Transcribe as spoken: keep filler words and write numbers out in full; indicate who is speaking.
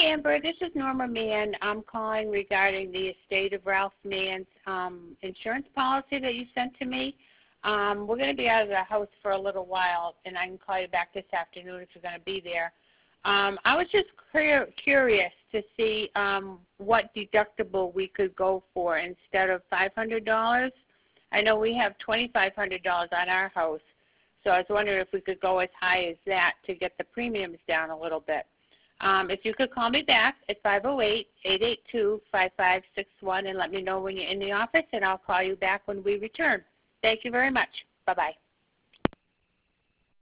Speaker 1: Amber, this is Norma Mann. I'm calling regarding the estate of Ralph Mann's um, insurance policy that you sent to me. Um, we're going to be out of the house for a little while, and I can call you back this afternoon if you're going to be there. Um, I was just cur curious to see um, what deductible we could go for instead of five hundred dollars. I know we have twenty-five hundred dollars on our house, so I was wondering if we could go as high as that to get the premiums down a little bit. Um, if you could call me back at five oh eight, eight eight two, five five six one and let me know when you're in the office, and I'll call you back when we return. Thank you very much. Bye-bye.